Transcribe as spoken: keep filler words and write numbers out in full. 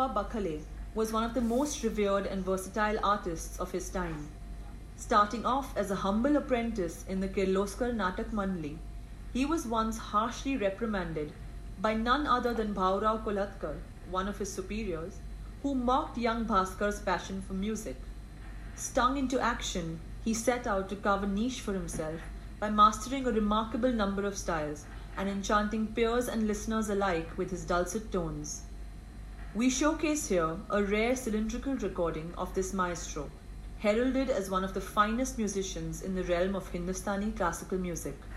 Bhua Bakhale was one of the most revered and versatile artists of his time. Starting off as a humble apprentice in the Kirloskar Natak Mandali, he was once harshly reprimanded by none other than Bhaurao Kolatkar, one of his superiors, who mocked young Bhaskar's passion for music. Stung into action, he set out to carve a niche for himself by mastering a remarkable number of styles and enchanting peers and listeners alike with his dulcet tones. We showcase here a rare cylindrical recording of this maestro, heralded as one of the finest musicians in the realm of Hindustani classical music.